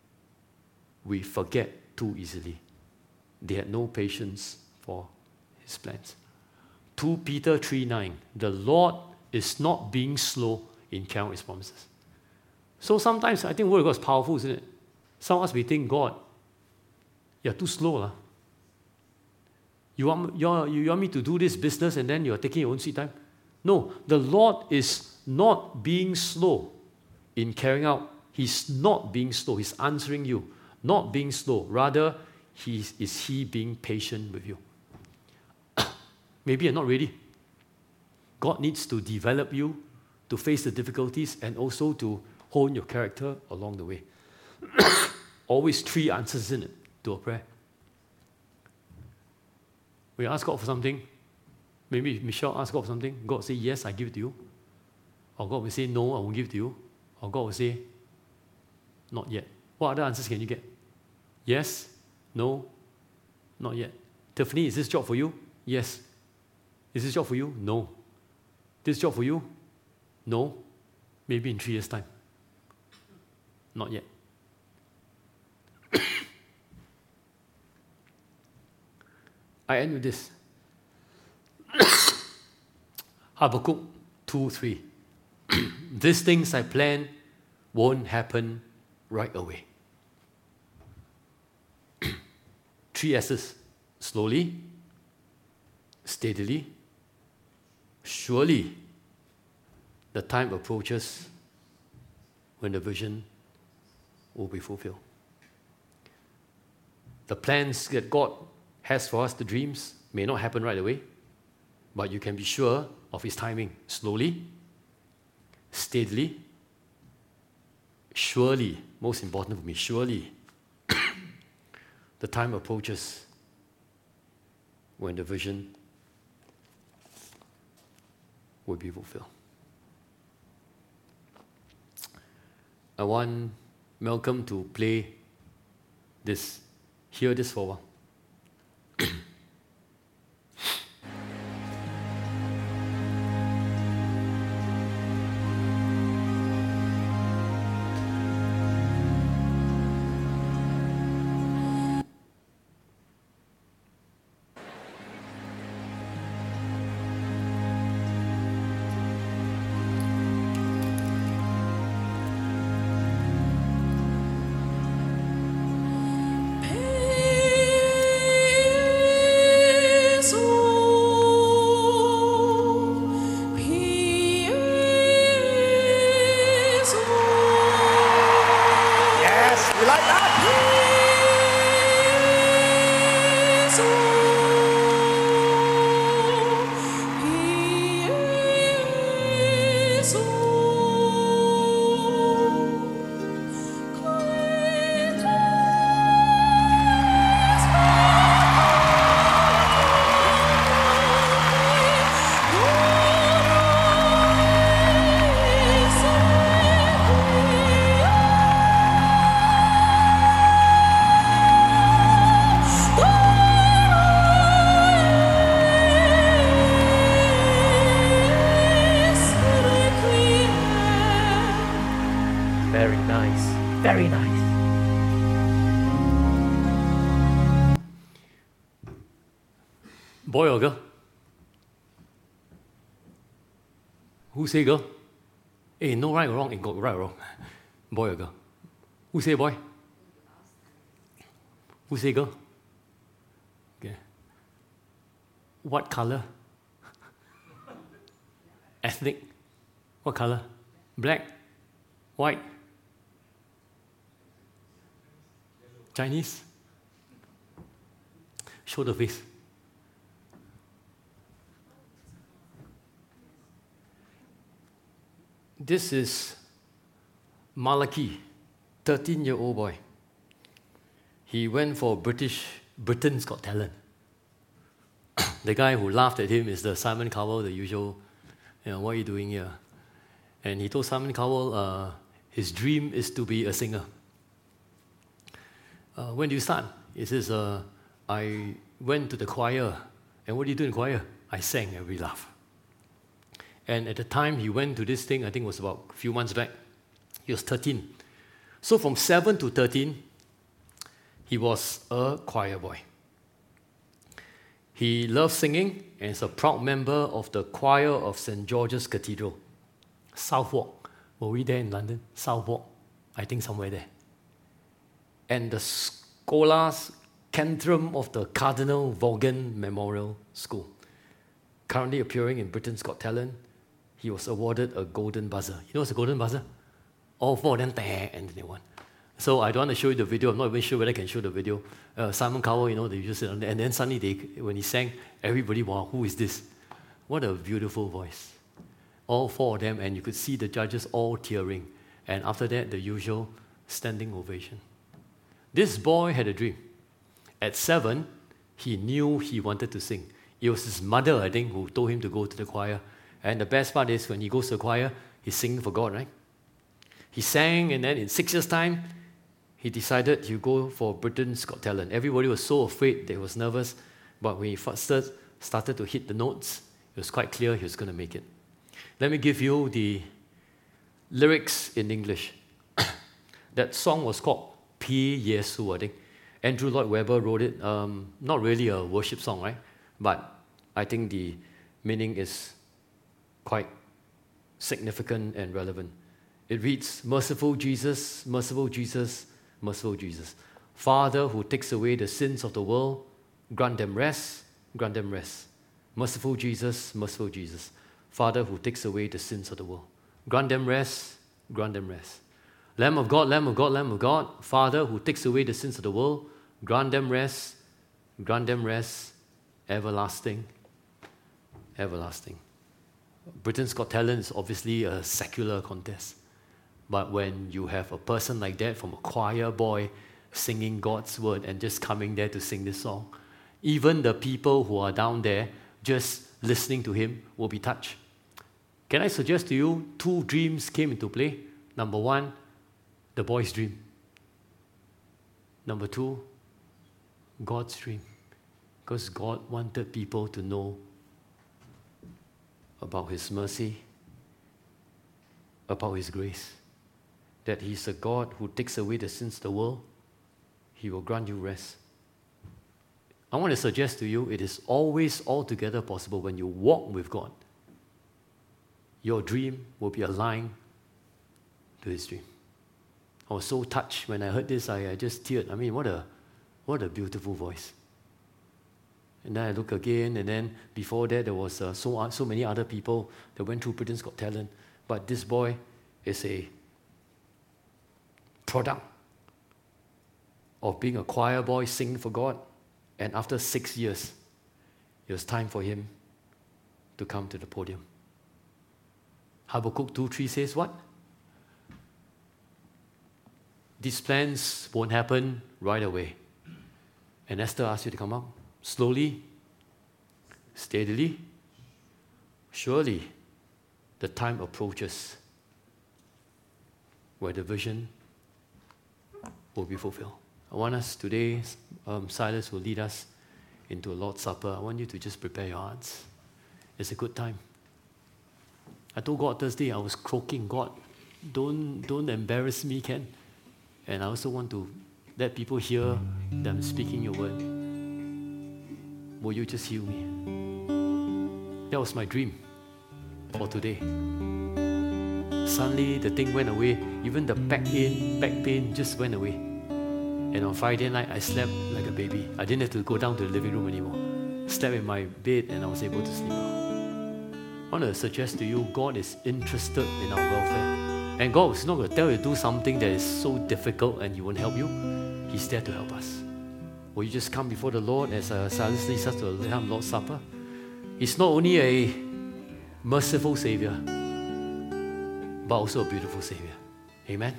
We forget too easily. They had no patience for His plans. Second Peter three nine. The Lord is not being slow in carrying out His promises. So sometimes I think the word of God is powerful, isn't it? Some of us may think, God, you're too slow. La. You, want, you, want, you want me to do this business and then you're taking your own sweet time? No, the Lord is not being slow in carrying out. He's not being slow. He's answering you. Not being slow. Rather, he, is He being patient with you. Maybe you're not ready. God needs to develop you to face the difficulties and also to hone your character along the way. Always three answers in it to a prayer. We ask God for something. Maybe Michelle asks God for something. God say, yes, I give it to you. Or God will say, no, I won't give it to you. Or God will say, not yet. What other answers can you get? Yes, no, not yet. Tiffany, is this job for you? Yes. Is this job for you? No. This job for you? No. Maybe in three years' time. Not yet. I end with this. Habakkuk two three. These things I plan won't happen right away. Three S's. Slowly, steadily, surely. The time approaches when the vision will be fulfilled. The plans that God has for us, the dreams, may not happen right away, but you can be sure of His timing. Slowly, steadily, surely, most important for me, surely, the time approaches when the vision will be fulfilled. I want Malcolm to play this, hear this for a while. Boy or girl? Who say girl? Hey, no right or wrong. It got right or wrong. Boy or girl? Who say boy? Who say girl? Okay. What color? Ethnic? What color? Black? White? Chinese? Show the face. This is Malaki, thirteen-year-old boy. He went for British Britain's Got Talent. The guy who laughed at him is the Simon Cowell, the usual, you know, what are you doing here? And he told Simon Cowell uh, his dream is to be a singer. Uh, when do you start? He says, uh, I went to the choir. And what do you do in choir? I sang and we laugh. And at the time he went to this thing, I think it was about a few months back, he was thirteen. So from seven to thirteen, he was a choir boy. He loved singing and is a proud member of the choir of Saint George's Cathedral. Southwark. Were we there in London? Southwark. I think somewhere there. And the Scholas Cantorum of the Cardinal Vaughan Memorial School. Currently appearing in Britain's Got Talent, he was awarded a golden buzzer. You know what's a golden buzzer? All four of them, and they won. So I don't want to show you the video. I'm not even sure whether I can show the video. Uh, Simon Cowell, you know, they just sit on there. And then suddenly, they, when he sang, everybody, wow, who is this? What a beautiful voice. All four of them, and you could see the judges all tearing. And after that, the usual standing ovation. This boy had a dream. At seven, he knew he wanted to sing. It was his mother, I think, who told him to go to the choir. And the best part is when he goes to the choir, he's singing for God, right? He sang, and then in six years' time, he decided to go for Britain's Got Talent. Everybody was so afraid, they was nervous. But when he first started to hit the notes, it was quite clear he was going to make it. Let me give you the lyrics in English. That song was called P. Yesu, I think. Andrew Lloyd Webber wrote it. Um, not really a worship song, right? But I think the meaning is quite significant and relevant. It reads, Merciful Jesus, merciful Jesus, merciful Jesus. Father who takes away the sins of the world, grant them rest, grant them rest. Merciful Jesus, merciful Jesus. Father who takes away the sins of the world. Grant them rest, grant them rest. Lamb of God, Lamb of God, Lamb of God. Father who takes away the sins of the world, grant them rest, grant them rest, everlasting, everlasting. Britain's Got Talent is obviously a secular contest. But when you have a person like that from a choir boy singing God's word and just coming there to sing this song, even the people who are down there just listening to him will be touched. Can I suggest to you, two dreams came into play. Number one, the boy's dream. Number two, God's dream. Because God wanted people to know about His mercy, about His grace, that He's a God who takes away the sins of the world. He will grant you rest. I want to suggest to you, it is always altogether possible when you walk with God. Your dream will be aligned to His dream. I was so touched when I heard this, I, I just teared. I mean, what a, what a beautiful voice. And then I look again, and then before that, there was uh, so, so many other people that went through Britain's Got Talent. But this boy is a product of being a choir boy singing for God. And after six years, it was time for him to come to the podium. Habakkuk two three says what? These plans won't happen right away. And Esther asked you to come out. Slowly, steadily, surely the time approaches where the vision will be fulfilled. I want us today, um, Silas will lead us into a Lord's Supper. I want you to just prepare your hearts. It's a good time. I told God Thursday, I was croaking, God, don't, don't embarrass me, Ken. And I also want to let people hear that I'm speaking your word. Will you just heal me? That was my dream for today. Suddenly the thing went away. Even the back pain, back pain just went away. And on Friday night, I slept like a baby. I didn't have to go down to the living room anymore. Slept in my bed and I was able to sleep well. I want to suggest to you, God is interested in our welfare. And God is not going to tell you to do something that is so difficult and He won't help you. He's there to help us. Will you just come before the Lord as uh, Silas leads us to the Lord's Supper? He's not only a merciful Savior, but also a beautiful Savior. Amen.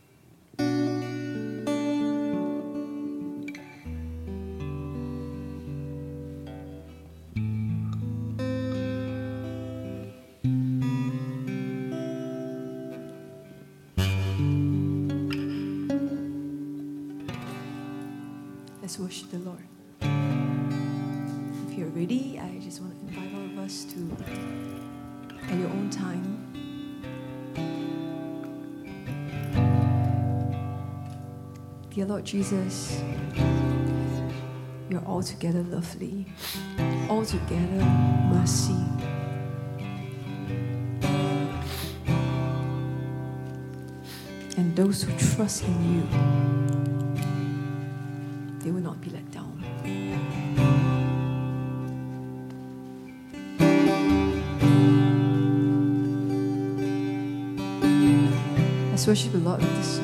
Let's worship the Lord. If you're ready, I just want to invite all of us to, at your own time, dear Lord Jesus, you're altogether lovely, altogether mercy. And those who trust in you, they will not be let down. Let's worship the Lord with this song.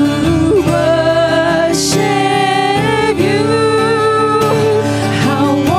How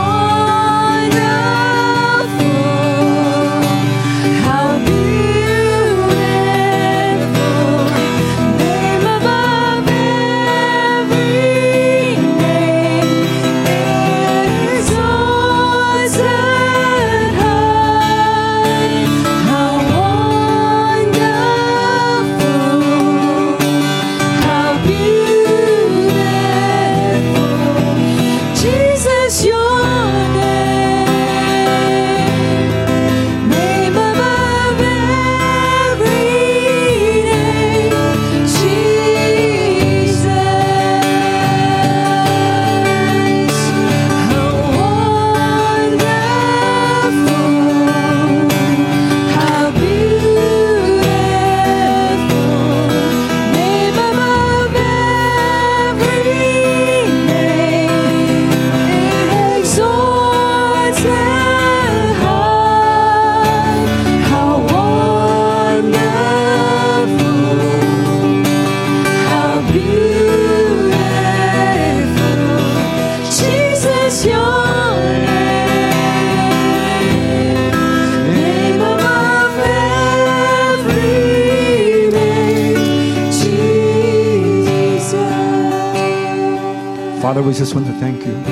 Father, we just want to thank you.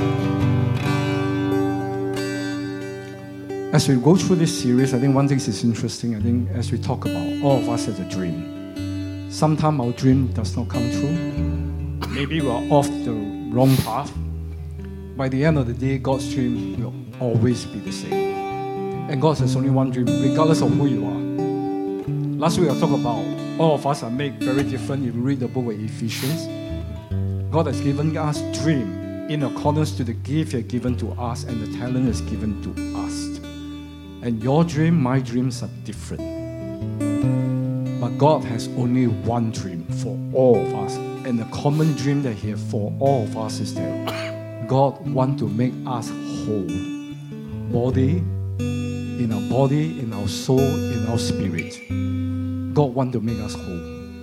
As we go through this series, I think one thing is interesting. I think as we talk about all of us has a dream. Sometimes our dream does not come true. Maybe we are off the wrong path. By the end of the day, God's dream will always be the same. And God has only one dream, regardless of who you are. Last week I talked about all of us are made very different. If you read the book of Ephesians, God has given us dream in accordance to the gift He has given to us and the talent is given to us. And your dream, my dreams are different. But God has only one dream for all of us. And the common dream that He has for all of us is that God wants to make us whole. Body, in our body, in our soul, in our spirit. God wants to make us whole.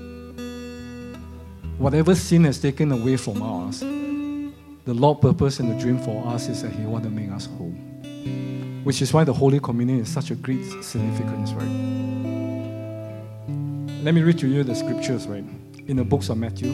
Whatever sin has taken away from us, the Lord's purpose and the dream for us is that He wants to make us whole. Which is why the Holy Communion is such a great significance, right? Let me read to you the scriptures, right? In the books of Matthew.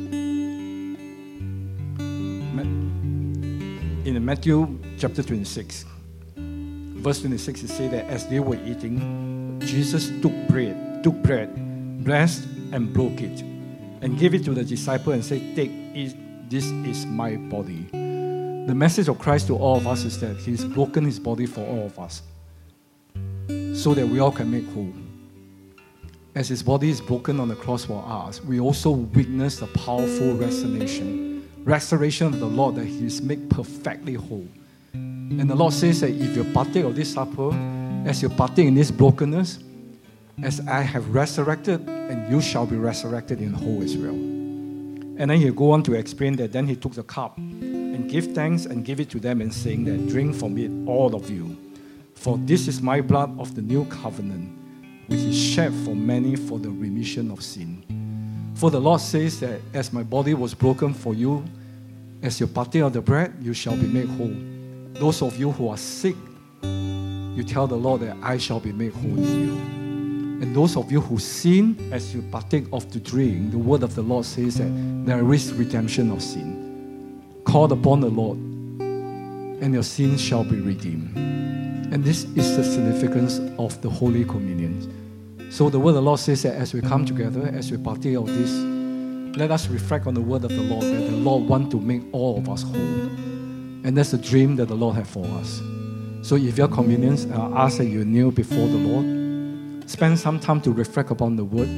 In Matthew chapter twenty-six, verse twenty-six, it says that as they were eating, Jesus took bread, took bread, blessed and broke it, and gave it to the disciple and said, "Take it, this is my body." The message of Christ to all of us is that He's broken His body for all of us, so that we all can make whole. As His body is broken on the cross for us, we also witness the powerful restoration, restoration of the Lord, that He is made perfectly whole. And the Lord says that if you partake of this supper, as you partake in this brokenness, as I have resurrected, and you shall be resurrected in whole as well. And then He go on to explain that then He took the cup and gave thanks and gave it to them and saying that, "Drink from it, all of you. For this is my blood of the new covenant, which is shed for many for the remission of sin." For the Lord says that as my body was broken for you, as you partake of the bread, you shall be made whole. Those of you who are sick, you tell the Lord that I shall be made whole in you. And those of you who sin, as you partake of the drink, the word of the Lord says that there is redemption of sin. Call upon the Lord, and your sins shall be redeemed. And this is the significance of the Holy Communion. So the word of the Lord says that as we come together, as we partake of this, let us reflect on the word of the Lord, that the Lord wants to make all of us whole. And that's the dream that the Lord has for us. So if you are communions, I ask that you kneel before the Lord. Spend some time to reflect upon the word.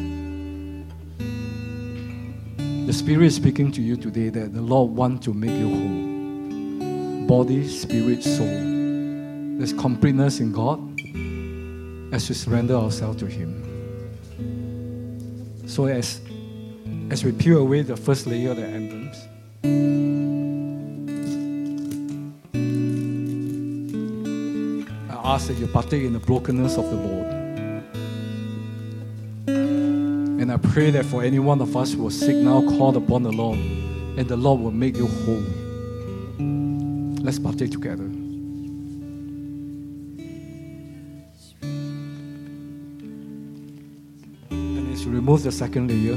The Spirit is speaking to you today that the Lord wants to make you whole. Body, spirit, soul. There's completeness in God as we surrender ourselves to Him. So as, as we peel away the first layer of the emblems, I ask that you partake in the brokenness of the Lord. And I pray that for any one of us who are sick now, call upon the Lord, and the Lord will make you whole. Let's partake together. And as you remove the second layer,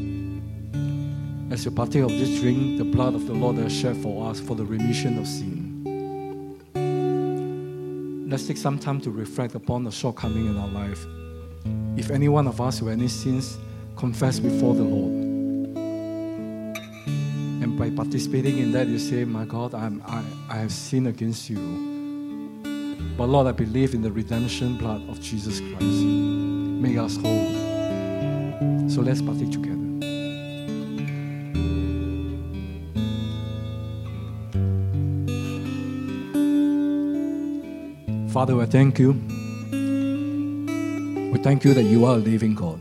as you partake of this drink, the blood of the Lord has shed for us for the remission of sin. Let's take some time to reflect upon the shortcoming in our life. If any one of us who have any sins, confess before the Lord. And by participating in that, you say, "My God, I'm, I, I have sinned against you. But Lord, I believe in the redemption blood of Jesus Christ. Make us whole." So let's partake together. Father, I thank you. We thank you that you are a living God.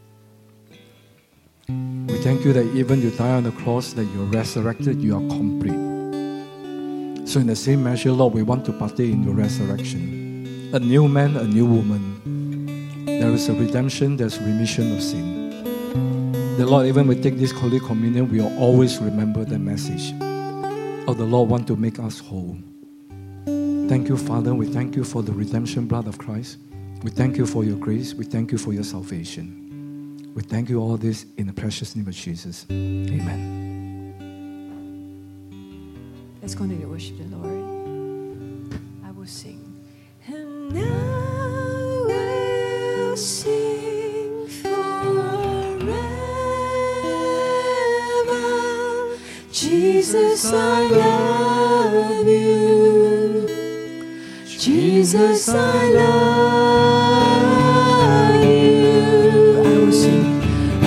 We thank you that even you die on the cross, that you are resurrected, you are complete. So in the same measure, Lord, we want to partake in your resurrection. A new man, a new woman. There is a redemption, there's remission of sin. The Lord, even when we take this Holy Communion, we will always remember the message of the Lord want to make us whole. Thank you, Father. We thank you for the redemption blood of Christ. We thank you for your grace. We thank you for your salvation. We thank you all this in the precious name of Jesus. Amen. Let's continue to worship the Lord. I will sing. And I will sing forever. Jesus, I love you. Jesus, I love you. I will sing. I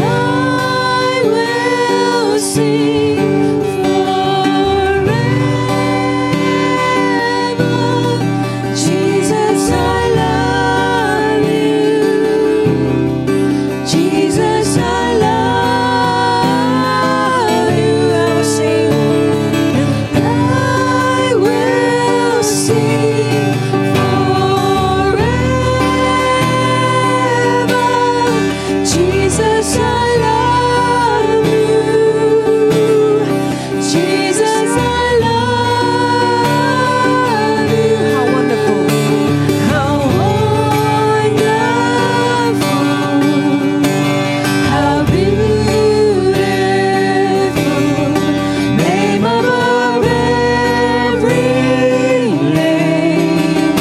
will sing forever. Jesus, I love you. Jesus, I love you. I will sing. I will sing forever. Jesus, I love you. Jesus, I love you. How wonderful. How wonderful. How beautiful. Name above every name.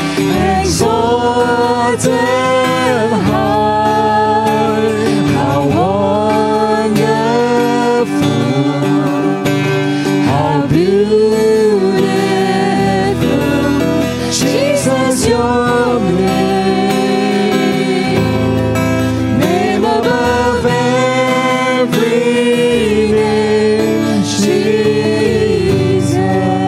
Exalted high. How wonderful. How beautiful. Jesus, your name. Name above every name. Jesus.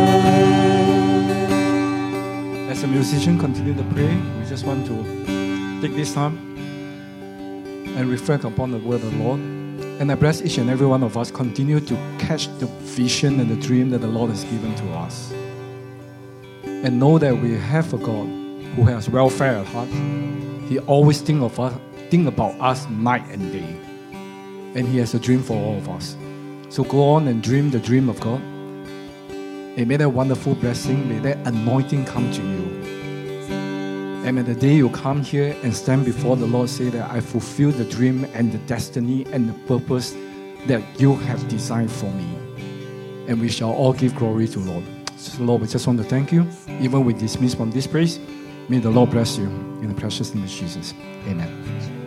As a musician continue to pray, we just want to take this time and reflect upon the word of the Lord. And I bless each and every one of us continue to catch the vision and the dream that the Lord has given to us. And know that we have a God who has welfare at heart. He always think of us, think about us night and day. And He has a dream for all of us. So go on and dream the dream of God. And may that wonderful blessing, may that anointing come to you. And may the day you come here and stand before the Lord, say that I fulfill the dream and the destiny and the purpose that you have designed for me. And we shall all give glory to the Lord. So Lord, we just want to thank you. Even we dismiss from this place, may the Lord bless you in the precious name of Jesus. Amen.